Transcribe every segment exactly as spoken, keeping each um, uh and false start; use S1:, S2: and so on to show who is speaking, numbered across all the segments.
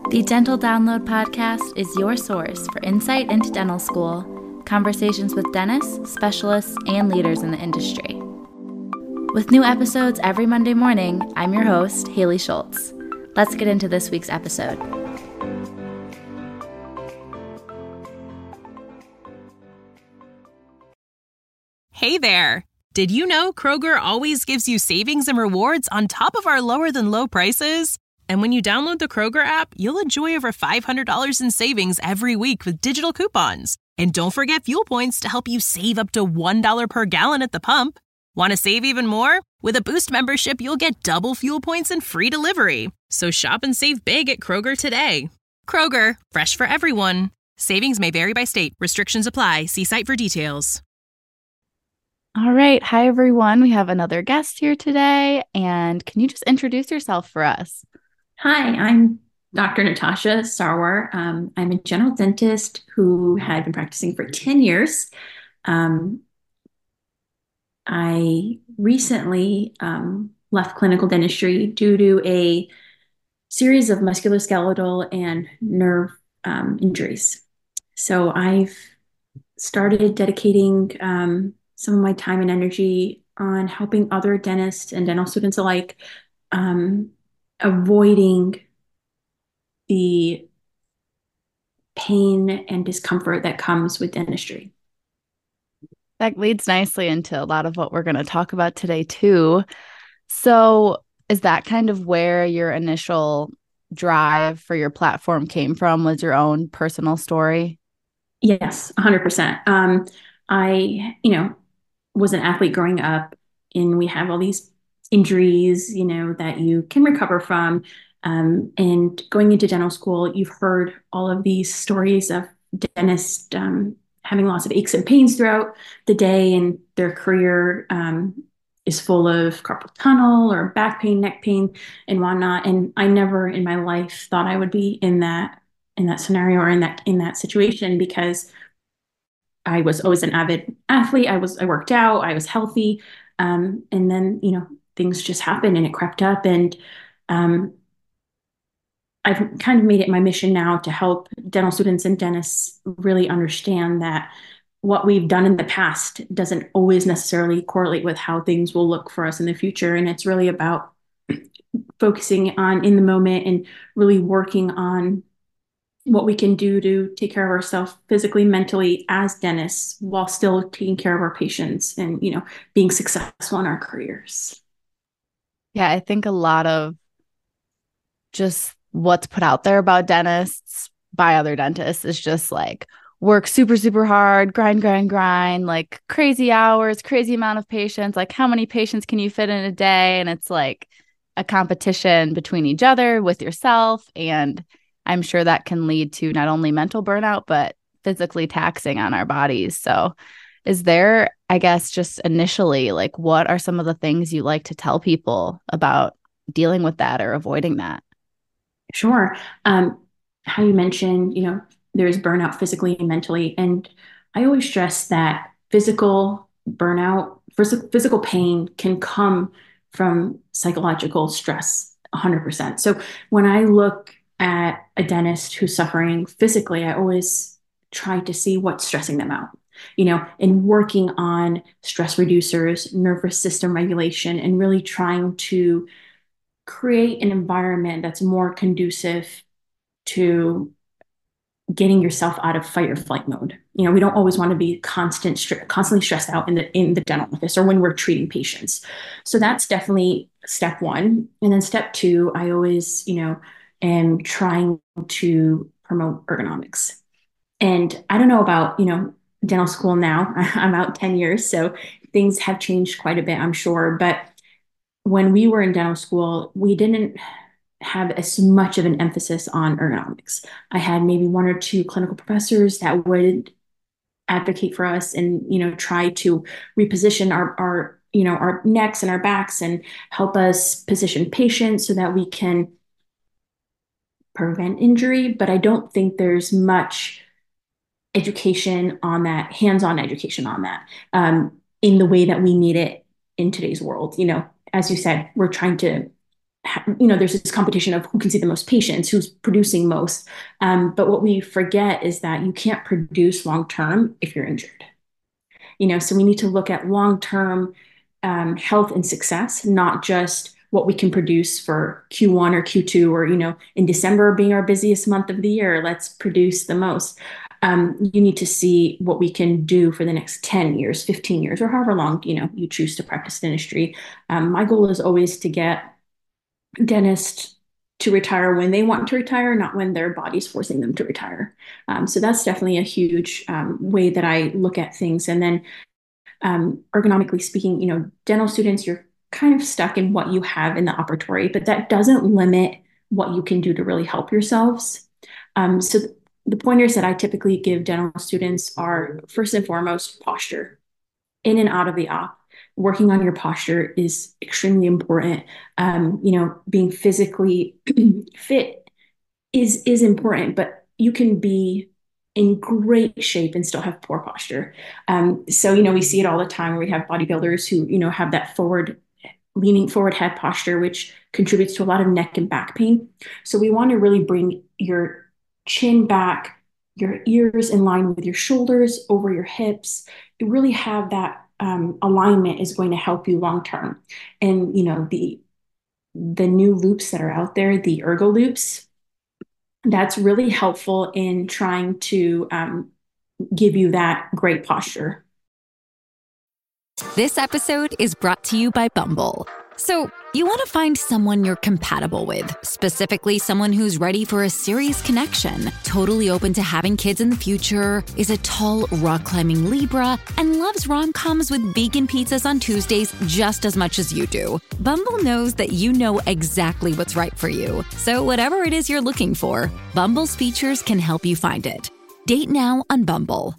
S1: The Dental Download podcast is your source for insight into dental school, conversations with dentists, specialists, and leaders in the industry. With new episodes every Monday morning, I'm your host, Haley Schultz. Let's get into this week's episode.
S2: Hey there! Did you know Kroger always gives you savings and rewards on top of our lower than low prices? And when you download the Kroger app, you'll enjoy over five hundred dollars in savings every week with digital coupons. And don't forget fuel points to help you save up to one dollar per gallon at the pump. Want to save even more? With a Boost membership, you'll get double fuel points and free delivery. So shop and save big at Kroger today. Kroger, fresh for everyone. Savings may vary by state. Restrictions apply. See site for details.
S1: All right. Hi, everyone. We have another guest here today. And can you just introduce yourself for us?
S3: Hi, I'm Doctor Natasha Sarwar. Um, I'm a general dentist who had been practicing for ten years. Um, I recently um, left clinical dentistry due to a series of musculoskeletal and nerve um, injuries. So I've started dedicating um, some of my time and energy on helping other dentists and dental students alike um, avoiding the pain and discomfort that comes with dentistry.
S1: That leads nicely into a lot of what we're going to talk about today, too. So is that kind of where your initial drive for your platform came from, was your own personal story?
S3: Yes, one hundred percent. Um, I, you know, was an athlete growing up, and we have all these injuries, you know, that you can recover from. Um, and going into dental school, you've heard all of these stories of dentists um, having lots of aches and pains throughout the day, and their career um, is full of carpal tunnel or back pain, neck pain, and whatnot. And I never in my life thought I would be in that in that scenario or in that in that situation, because I was always an avid athlete. I was I worked out. I was healthy, um, and then you know things just happened and it crept up, and um, I've kind of made it my mission now to help dental students and dentists really understand that what we've done in the past doesn't always necessarily correlate with how things will look for us in the future. And it's really about focusing on in the moment and really working on what we can do to take care of ourselves physically, mentally as dentists, while still taking care of our patients and, you know, being successful in our careers.
S1: Yeah, I think a lot of just what's put out there about dentists by other dentists is just like work super, super hard, grind, grind, grind, like crazy hours, crazy amount of patients. Like how many patients can you fit in a day? And it's like a competition between each other with yourself. And I'm sure that can lead to not only mental burnout, but physically taxing on our bodies. So is there, I guess, just initially, like what are some of the things you like to tell people about dealing with that or avoiding that?
S3: Sure. Um, how you mentioned, you know, there's burnout physically and mentally. And I always stress that physical burnout, phys- physical pain can come from psychological stress one hundred percent. So when I look at a dentist who's suffering physically, I always try to see what's stressing them out, you know, and working on stress reducers, nervous system regulation, and really trying to create an environment that's more conducive to getting yourself out of fight or flight mode. You know, we don't always want to be constant, constantly stressed out in the in the dental office or when we're treating patients. So that's definitely step one. And then step two, I always, you know, am trying to promote ergonomics. And I don't know about, you know, dental school now. I'm out ten years, so things have changed quite a bit, I'm sure. But when we were in dental school, we didn't have as much of an emphasis on ergonomics. I had maybe one or two clinical professors that would advocate for us and, you know, try to reposition our, our, you know, our necks and our backs and help us position patients so that we can prevent injury. But I don't think there's much education on that, hands-on education on that, um, in the way that we need it in today's world. You know, as you said, we're trying to you know, there's this competition of who can see the most patients, who's producing most. Um, but what we forget is that you can't produce long term if you're injured. You know, so we need to look at long term um, health and success, not just what we can produce for Q one or Q two, or, you know, in December being our busiest month of the year, let's produce the most. Um, you need to see what we can do for the next ten years, fifteen years, or however long, you know, you choose to practice dentistry. Um, my goal is always to get dentists to retire when they want to retire, not when their body's forcing them to retire. Um, so that's definitely a huge um, way that I look at things. And then um, ergonomically speaking, you know, dental students, you're kind of stuck in what you have in the operatory, but that doesn't limit what you can do to really help yourselves. Um, so th- the pointers that I typically give dental students are first and foremost posture in and out of the op. Working on your posture is extremely important. Um, you know, being physically fit is is important, but you can be in great shape and still have poor posture. Um, so, you know, we see it all the time where we have bodybuilders who, you know, have that forward, leaning forward head posture, which contributes to a lot of neck and back pain. So we want to really bring your chin back, your ears in line with your shoulders, over your hips. You really have that um, alignment is going to help you long term. And, you know, the the new loops that are out there, the ergo loops, that's really helpful in trying to um, give you that great posture.
S4: This episode is brought to you by Bumble. So, you want to find someone you're compatible with, specifically someone who's ready for a serious connection, totally open to having kids in the future, is a tall, rock-climbing Libra, and loves rom-coms with vegan pizzas on Tuesdays just as much as you do. Bumble knows that you know exactly what's right for you. So whatever it is you're looking for, Bumble's features can help you find it. Date now on Bumble.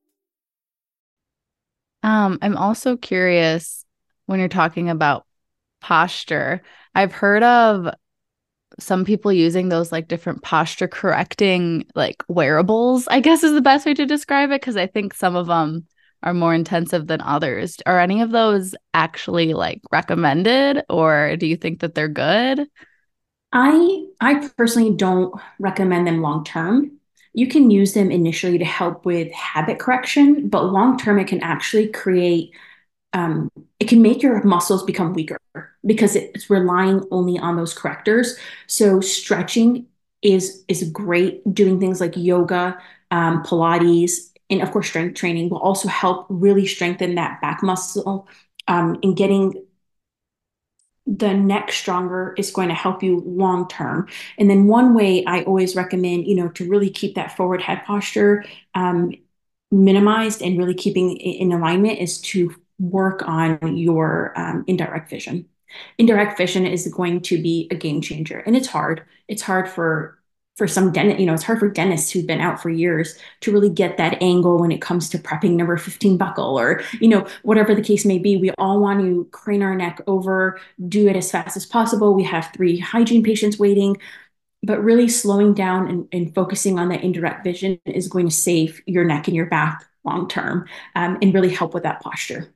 S1: Um, I'm also curious when you're talking about posture. I've heard of some people using those like different posture correcting like wearables, I guess is the best way to describe it, because I think some of them are more intensive than others. Are any of those actually like recommended, or do you think that they're good?
S3: I I personally don't recommend them long term. You can use them initially to help with habit correction, but long term it can actually create um, it can make your muscles become weaker because it's relying only on those correctors. So stretching is is great. Doing things like yoga, um, Pilates, and of course strength training will also help really strengthen that back muscle. Um, and getting the neck stronger is going to help you long term. And then one way I always recommend, you know, to really keep that forward head posture um, minimized and really keeping in alignment is to work on your um, indirect vision. Indirect vision is going to be a game changer, and it's hard. It's hard for for some dentist, you know, it's hard for dentists who've been out for years to really get that angle when it comes to prepping number fifteen buccal, or, you know, whatever the case may be. We all want to crane our neck over, do it as fast as possible. We have three hygiene patients waiting, but really slowing down and, and focusing on that indirect vision is going to save your neck and your back long term, um, and really help with that posture.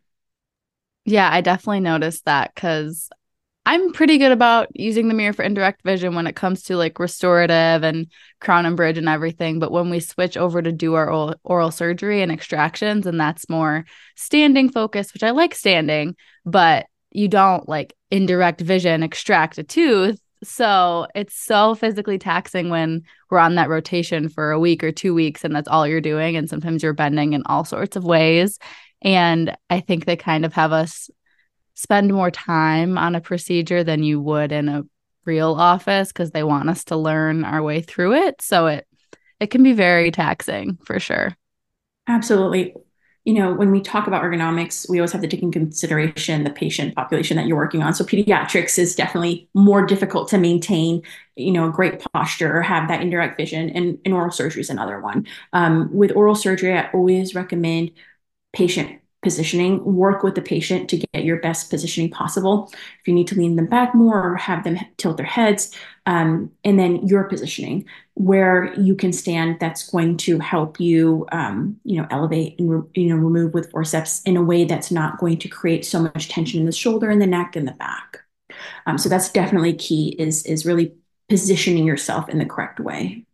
S1: Yeah, I definitely noticed that because I'm pretty good about using the mirror for indirect vision when it comes to like restorative and crown and bridge and everything. But when we switch over to do our oral, oral surgery and extractions, and that's more standing focus, which I like standing, but you don't like indirect vision extract a tooth. So it's so physically taxing when we're on that rotation for a week or two weeks and that's all you're doing. And sometimes you're bending in all sorts of ways. And I think they kind of have us spend more time on a procedure than you would in a real office because they want us to learn our way through it. So it it can be very taxing for sure.
S3: Absolutely. You know, when we talk about ergonomics, we always have to take in consideration the patient population that you're working on. So pediatrics is definitely more difficult to maintain, you know, a great posture or have that indirect vision, and, and oral surgery is another one. Um, with oral surgery, I always recommend patient positioning. Work with the patient to get your best positioning possible. If you need to lean them back more or have them tilt their heads, um, and then your positioning where you can stand, that's going to help you, um, you know, elevate and re- you know remove with forceps in a way that's not going to create so much tension in the shoulder and the neck and the back. Um, so that's definitely key is, is really positioning yourself in the correct way.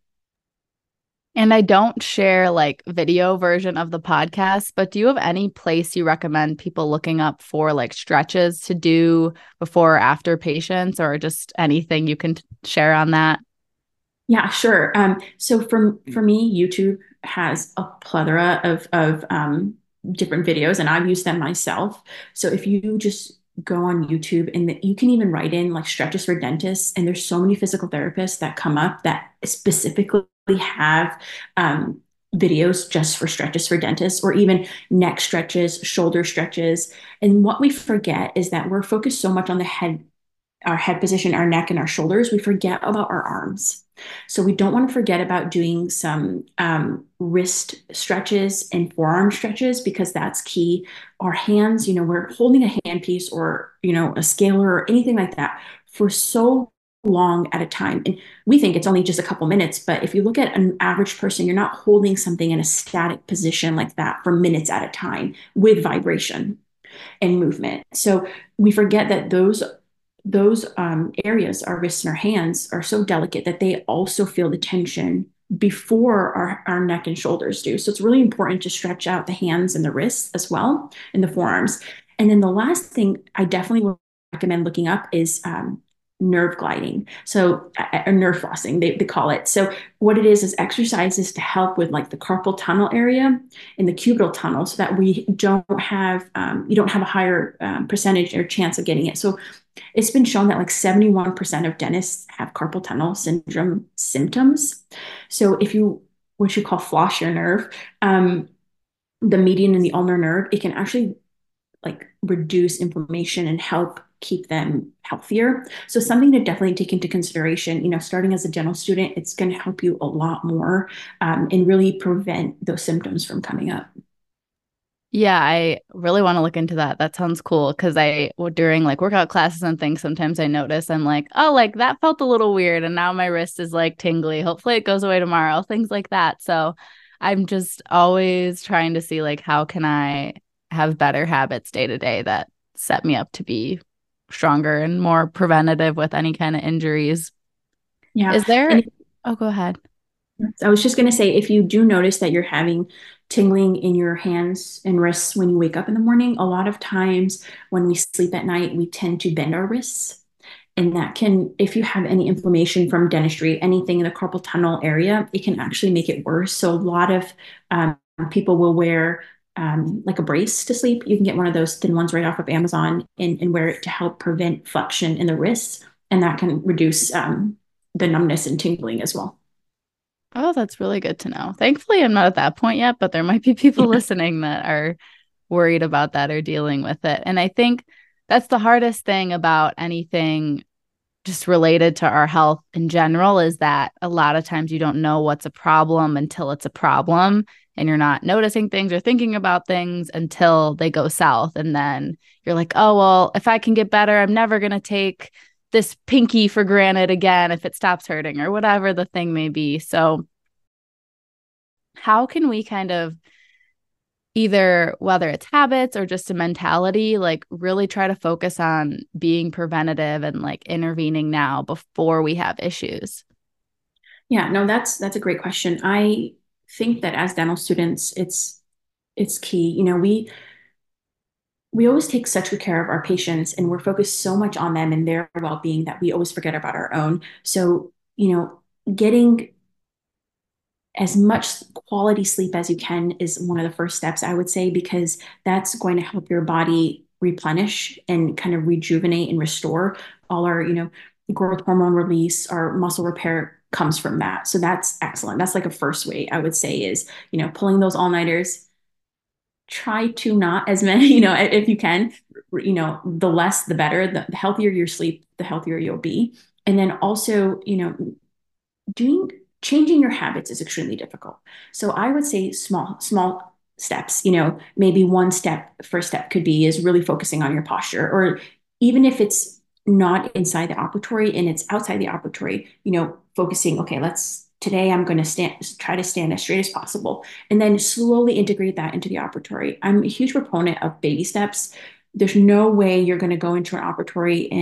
S1: And I don't share like video version of the podcast, but do you have any place you recommend people looking up for like stretches to do before or after patients, or just anything you can t- share on that?
S3: Yeah, sure. Um, so for for me, YouTube has a plethora of of um, different videos, and I've used them myself. So if you just go on YouTube, and the, you can even write in like stretches for dentists, and there's so many physical therapists that come up that specifically have um, videos just for stretches for dentists, or even neck stretches, shoulder stretches. And what we forget is that we're focused so much on the head, our head position, our neck, and our shoulders, we forget about our arms. So we don't want to forget about doing some um, wrist stretches and forearm stretches, because that's key. Our hands, you know, we're holding a handpiece or, you know, a scaler or anything like that for so long at a time. And we think it's only just a couple minutes, but if you look at an average person, you're not holding something in a static position like that for minutes at a time with vibration and movement. So we forget that those those um, areas, our wrists and our hands, are so delicate that they also feel the tension before our, our neck and shoulders do. So it's really important to stretch out the hands and the wrists as well, and the forearms. And then the last thing I definitely would recommend looking up is um, nerve gliding. So, uh, nerve flossing, they, they call it. So, what it is is exercises to help with like the carpal tunnel area and the cubital tunnel, so that we don't have, um, you don't have a higher um, percentage or chance of getting it. So, it's been shown that like seventy-one percent of dentists have carpal tunnel syndrome symptoms. So, if you, what you call floss your nerve, um, the median and the ulnar nerve, it can actually like reduce inflammation and help keep them healthier. So something to definitely take into consideration, you know, starting as a dental student, it's going to help you a lot more um, and really prevent those symptoms from coming up.
S1: Yeah, I really want to look into that. That sounds cool because I, well, during like workout classes and things, sometimes I notice I'm like, oh, like that felt a little weird. And now my wrist is like tingly. Hopefully it goes away tomorrow, things like that. So I'm just always trying to see like, how can I have better habits day to day that set me up to be stronger and more preventative with any kind of injuries.
S3: Yeah.
S1: Is there,
S3: And
S1: oh, go ahead.
S3: I was just going to say, if you do notice that you're having tingling in your hands and wrists when you wake up in the morning, a lot of times when we sleep at night, we tend to bend our wrists. And that can, if you have any inflammation from dentistry, anything in the carpal tunnel area, it can actually make it worse. So a lot of um, people will wear um, like a brace to sleep. You can get one of those thin ones right off of Amazon, and, and wear it to help prevent flexion in the wrists. And that can reduce um, the numbness and tingling as well.
S1: Oh, that's really good to know. Thankfully, I'm not at that point yet, but there might be people listening that are worried about that or dealing with it. And I think that's the hardest thing about anything just related to our health in general, is that a lot of times you don't know what's a problem until it's a problem, and you're not noticing things or thinking about things until they go south. And then you're like, oh, well, if I can get better, I'm never going to take this pinky for granted again if it stops hurting, or whatever the thing may be. So how can we kind of, either whether it's habits or just a mentality, like really try to focus on being preventative and like intervening now before we have issues?
S3: Yeah, no, that's that's a great question. I think that as dental students, it's it's key. You know, we we always take such good care of our patients, and we're focused so much on them and their well-being that we always forget about our own. So, you know, getting as much quality sleep as you can is one of the first steps, I would say, because that's going to help your body replenish and kind of rejuvenate and restore all our, you know, growth hormone release, our muscle repair comes from that. So that's excellent. That's like a first way I would say is, you know, pulling those all-nighters. Try to not as many, you know, if you can, you know, the less, the better. The healthier your sleep, the healthier you'll be. And then also, you know, doing changing your habits is extremely difficult. So I would say small, small steps, you know, maybe one step, first step could be is really focusing on your posture, or even if it's not inside the operatory and it's outside the operatory, you know, focusing, okay, let's, today I'm going to stand, try to stand as straight as possible, and then slowly integrate that into the operatory. I'm a huge proponent of baby steps. There's no way you're going to go into an operatory and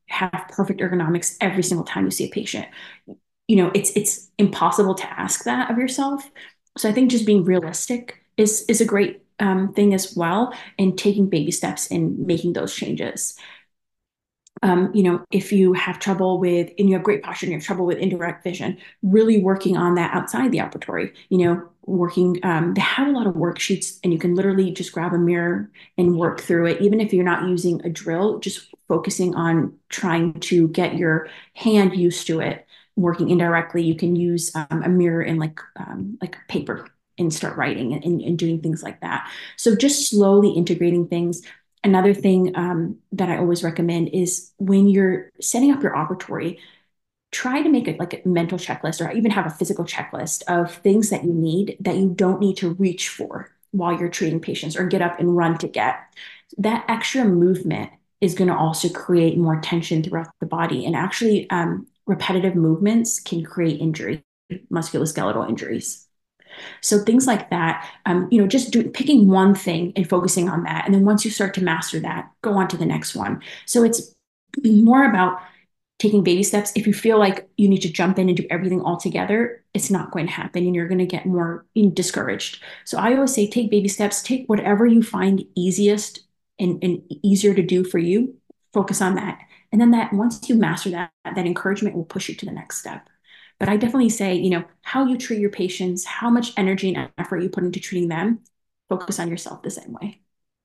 S3: have perfect ergonomics every single time you see a patient. You know, it's it's impossible to ask that of yourself. So I think just being realistic is is a great um, thing as well, and taking baby steps in making those changes. Um, you know, if you have trouble with, and you have great posture and you have trouble with indirect vision, really working on that outside the operatory, you know, working, um, they have a lot of worksheets and you can literally just grab a mirror and work through it. Even if you're not using a drill, just focusing on trying to get your hand used to it, working indirectly. You can use um, a mirror and like, um, like paper and start writing and, and doing things like that. So just slowly integrating things. Another thing um, that I always recommend is when you're setting up your operatory, try to make it like a mental checklist or even have a physical checklist of things that you need that you don't need to reach for while you're treating patients or get up and run to get. That extra movement is going to also create more tension throughout the body. And actually, um, repetitive movements can create injury, musculoskeletal injuries. So things like that, um, you know, just do, picking one thing and focusing on that. And then once you start to master that, go on to the next one. So it's more about taking baby steps. If you feel like you need to jump in and do everything all together, it's not going to happen and you're going to get more discouraged. So I always say, take baby steps, take whatever you find easiest and, and easier to do for you, focus on that. And then that once you master that, that encouragement will push you to the next step. But I definitely say, you know, how you treat your patients, how much energy and effort you put into treating them, focus on yourself the same way.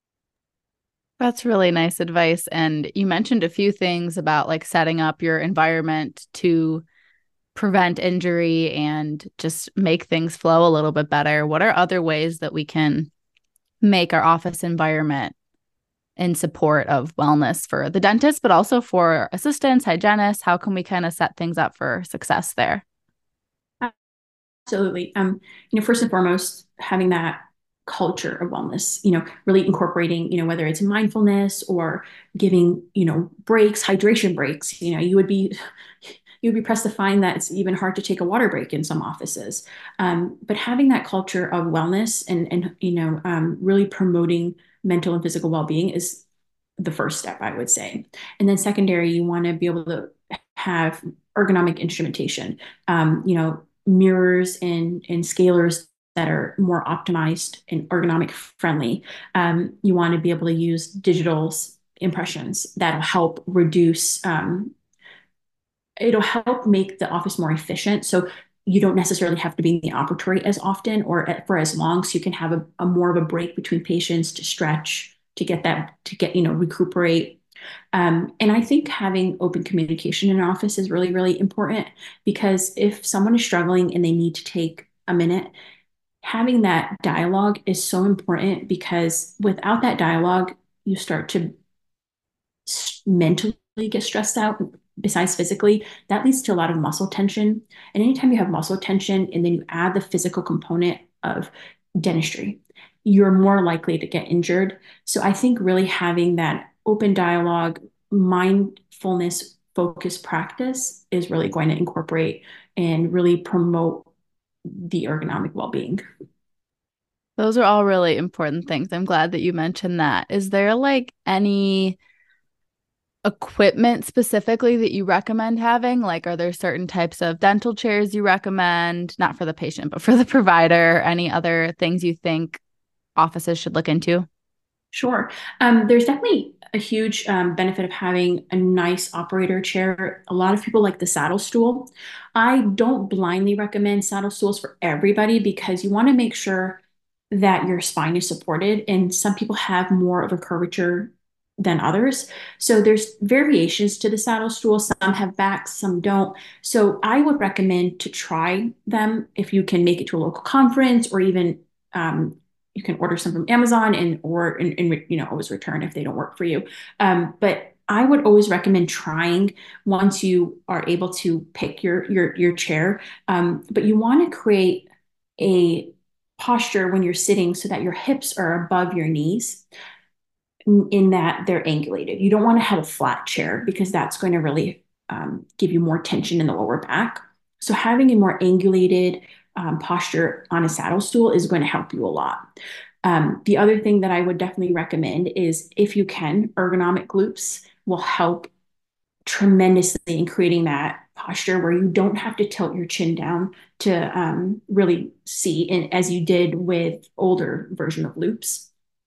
S1: That's really nice advice. And you mentioned a few things about like setting up your environment to prevent injury and just make things flow a little bit better. What are other ways that we can make our office environment in support of wellness for the dentist, but also for assistants, hygienists? How can we kind of set things up for success there?
S3: Absolutely. Um, you know, first and foremost, having that culture of wellness, you know, really incorporating, you know, whether it's mindfulness or giving, you know, breaks, hydration breaks, you know, you would be, you would be pressed to find that it's even hard to take a water break in some offices. Um, but having that culture of wellness and, and, you know, um, really promoting mental and physical well-being is the first step, I would say. And then secondary, you want to be able to have ergonomic instrumentation, um, you know, mirrors and, and scalers that are more optimized and ergonomic friendly. Um, you want to be able to use digital impressions that'll help reduce, um, it'll help make the office more efficient. So you don't necessarily have to be in the operatory as often or for as long. So you can have a, a more of a break between patients to stretch, to get that, to get, you know, recuperate. Um, and I think having open communication in an office is really, really important, because if someone is struggling and they need to take a minute, having that dialogue is so important, because without that dialogue, you start to mentally get stressed out. Besides physically, that leads to a lot of muscle tension. And anytime you have muscle tension and then you add the physical component of dentistry, you're more likely to get injured. So I think really having that open dialogue, mindfulness focused practice is really going to incorporate and really promote the ergonomic well-being.
S1: Those are all really important things. I'm glad that you mentioned that. Is there like any equipment specifically that you recommend having? Like, are there certain types of dental chairs you recommend, not for the patient, but for the provider? Any other things you think offices should look into?
S3: Sure. Um, there's definitely a huge um, benefit of having a nice operator chair. A lot of people like the saddle stool. I don't blindly recommend saddle stools for everybody, because you want to make sure that your spine is supported. And some people have more of a curvature than others. So there's variations to the saddle stool. Some have backs, some don't. So I would recommend to try them if you can make it to a local conference, or even um, you can order some from Amazon and or and, and you know always return if they don't work for you. Um, but I would always recommend trying once you are able to pick your your your chair. Um, but you want to create a posture when you're sitting so that your hips are above your knees, in, in that they're angulated. You don't want to have a flat chair, because that's going to really um, give you more tension in the lower back. So having a more angulated um, posture on a saddle stool is going to help you a lot. Um, the other thing that I would definitely recommend is, if you can, ergonomic glutes will help tremendously in creating that posture where you don't have to tilt your chin down to um, really see, and as you did with older version of loops.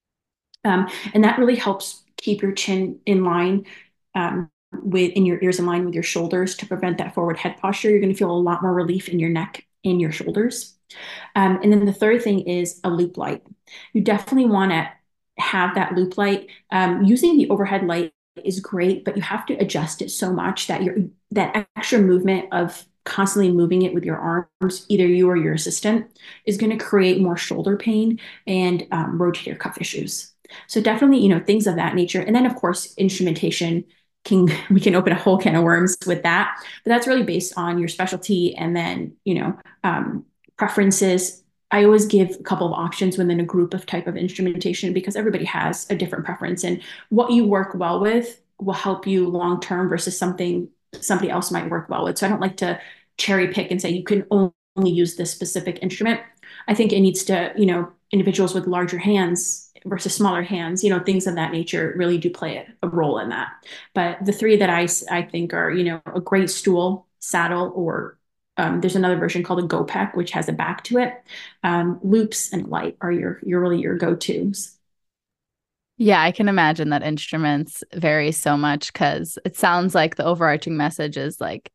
S3: Um, and that really helps keep your chin in line um, with in your ears in line with your shoulders to prevent that forward head posture. You're going to feel a lot more relief in your neck and your shoulders. Um, and then the third thing is a loop light. You definitely want to have that loop light. Um, using the overhead light is great, but you have to adjust it so much that you're that extra movement of constantly moving it with your arms, either you or your assistant, is going to create more shoulder pain and um, rotator cuff issues. So definitely, you know, things of that nature. And then of course, instrumentation can, we can open a whole can of worms with that, but that's really based on your specialty and then, you know, um, preferences. I always give a couple of options within a group of type of instrumentation because everybody has a different preference, and what you work well with will help you long term versus something somebody else might work well with. So I don't like to cherry pick and say you can only use this specific instrument. I think it needs to, you know, individuals with larger hands versus smaller hands, you know, things of that nature really do play a, a role in that. But the three that I, I think are, you know, a great stool, saddle, or um, there's another version called a GoPec, which has a back to it. Um, loops and light are your, your really your go-tos.
S1: Yeah, I can imagine that instruments vary so much because it sounds like the overarching message is like,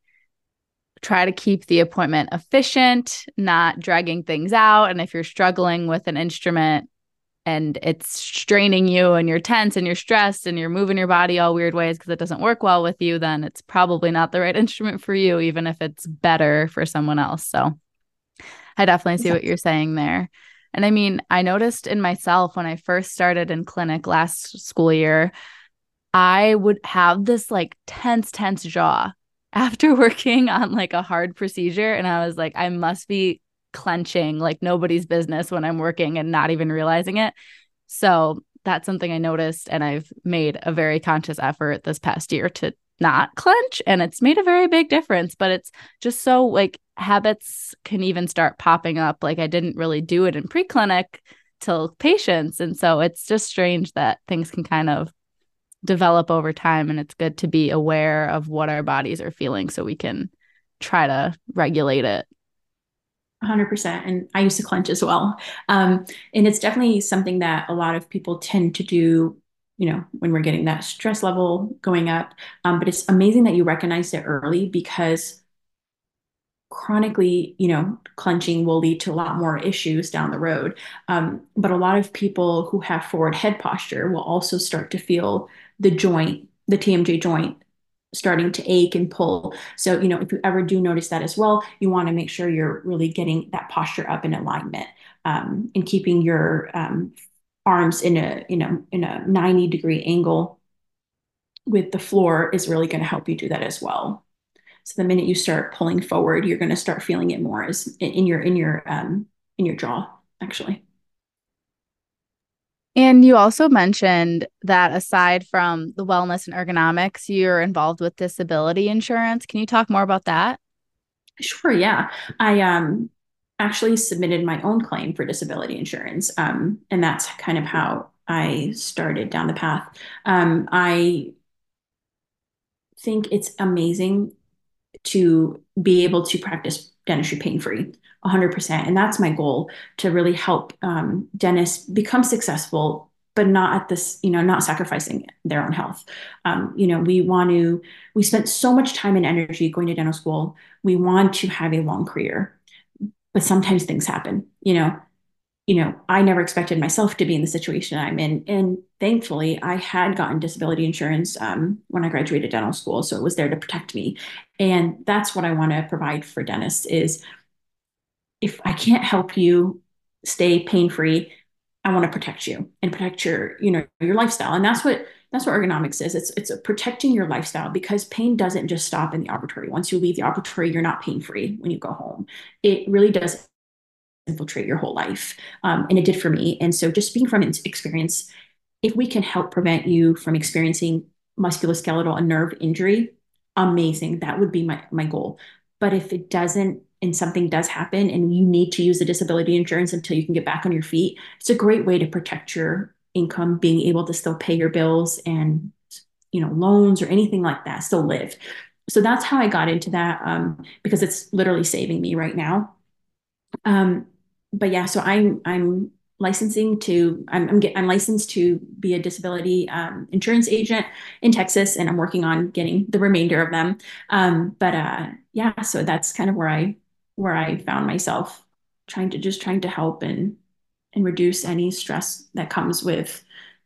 S1: try to keep the appointment efficient, not dragging things out. And if you're struggling with an instrument and it's straining you and you're tense and you're stressed and you're moving your body all weird ways because it doesn't work well with you, then it's probably not the right instrument for you, even if it's better for someone else. So I definitely see what you're saying there. And I mean, I noticed in myself when I first started in clinic last school year, I would have this like tense, tense jaw after working on like a hard procedure. And I was like, I must be clenching like nobody's business when I'm working and not even realizing it. So that's something I noticed. And I've made a very conscious effort this past year to not clench. And it's made a very big difference. But it's just so like habits can even start popping up. Like I didn't really do it in pre-clinic till patients. And so it's just strange that things can kind of develop over time. And it's good to be aware of what our bodies are feeling so we can try to regulate it.
S3: one hundred percent. And I used to clench as well. Um, and it's definitely something that a lot of people tend to do, you know, when we're getting that stress level going up. Um, but it's amazing that you recognized it early because chronically, you know, clenching will lead to a lot more issues down the road. Um, but a lot of people who have forward head posture will also start to feel the joint, the T M J joint starting to ache and pull. So, you know, if you ever do notice that as well, you want to make sure you're really getting that posture up in alignment um, and keeping your um, arms in a, you know, in a ninety degree angle with the floor is really going to help you do that as well. So the minute you start pulling forward, you're going to start feeling it more as in your, in your, um, in your jaw, actually.
S1: And you also mentioned that aside from the wellness and ergonomics, you're involved with disability insurance. Can you talk more about that?
S3: Sure, yeah. I um, actually submitted my own claim for disability insurance, um, and that's kind of how I started down the path. Um, I think it's amazing to be able to practice dentistry pain-free, one hundred percent. And that's my goal, to really help um, dentists become successful, but not at this, you know, not sacrificing their own health. Um, you know, we want to, we spent so much time and energy going to dental school. We want to have a long career, but sometimes things happen, you know, you know, I never expected myself to be in the situation I'm in. And thankfully, I had gotten disability insurance um, when I graduated dental school. So it was there to protect me. And that's what I want to provide for dentists is if I can't help you stay pain-free, I want to protect you and protect your, you know, your lifestyle. And that's what that's what ergonomics is. It's it's protecting your lifestyle because pain doesn't just stop in the operatory. Once you leave the operatory, you're not pain-free when you go home. It really does infiltrate your whole life. Um, and it did for me. And so just speaking from experience, if we can help prevent you from experiencing musculoskeletal and nerve injury, amazing. That would be my, my goal. But if it doesn't, and something does happen and you need to use the disability insurance until you can get back on your feet, it's a great way to protect your income, being able to still pay your bills and you know, loans or anything like that, still lived. So that's how I got into that, um, because it's literally saving me right now. Um, but yeah, so I'm I'm licensing to I'm I'm, get, I'm licensed to be a disability um, insurance agent in Texas, and I'm working on getting the remainder of them. Um, but uh, yeah, so that's kind of where I where I found myself trying to just trying to help and and reduce any stress that comes with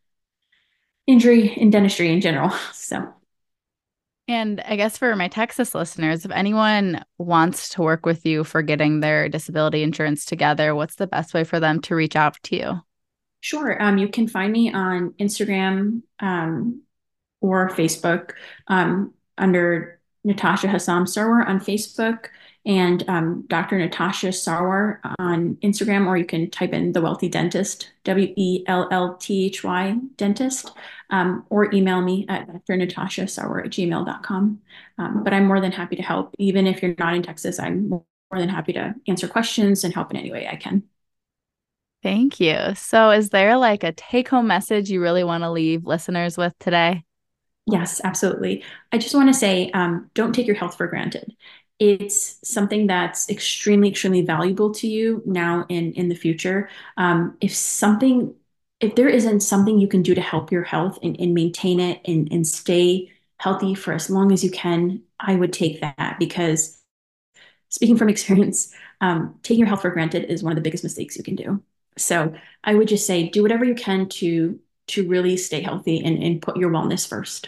S3: injury in dentistry in general. So
S1: And I guess for my Texas listeners, if anyone wants to work with you for getting their disability insurance together, what's the best way for them to reach out to you?
S3: sure, um, you can find me on Instagram um, or Facebook um, under Natasha Hassam Sarwar on Facebook and um, Doctor Natasha Sarwar on Instagram, or you can type in The Wealthy Dentist, W E L L T H Y dentist, um, or email me at drnatashasarwar at gmail dot com. Um, but I'm more than happy to help. Even if you're not in Texas, I'm more than happy to answer questions and help in any way I can.
S1: Thank you. So, is there like a take home message you really want to leave listeners with today?
S3: Yes, absolutely. I just want to say, um, don't take your health for granted. It's something that's extremely, extremely valuable to you now and in the future. Um, if something, if there isn't something you can do to help your health and, and maintain it and, and stay healthy for as long as you can, I would take that because speaking from experience, um, taking your health for granted is one of the biggest mistakes you can do. So I would just say, do whatever you can to to really stay healthy and, and put your wellness first.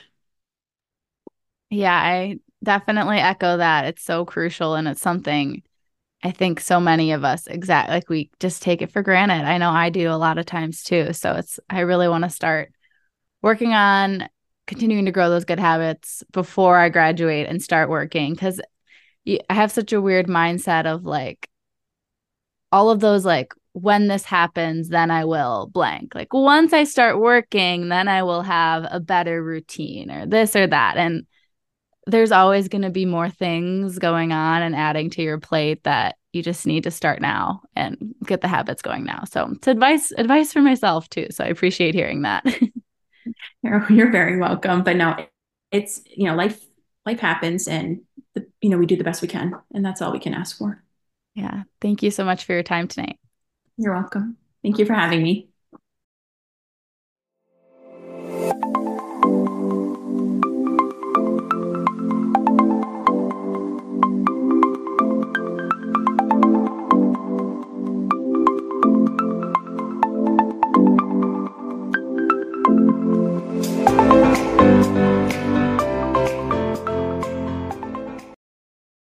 S1: Yeah, I definitely echo that. It's so crucial and it's something I think so many of us exact like we just take it for granted. I know I do a lot of times too. So it's I really want to start working on continuing to grow those good habits before I graduate and start working because I have such a weird mindset of like all of those like when this happens, then I will blank. Like once I start working, then I will have a better routine or this or that. And there's always going to be more things going on and adding to your plate that you just need to start now and get the habits going now. So it's advice advice for myself too. So I appreciate hearing that.
S3: You're, you're very welcome. But no, it's, you know, life, life happens and, the, you know, we do the best we can and that's all we can ask for.
S1: Yeah. Thank you so much for your time tonight.
S3: You're welcome. Thank you for having me.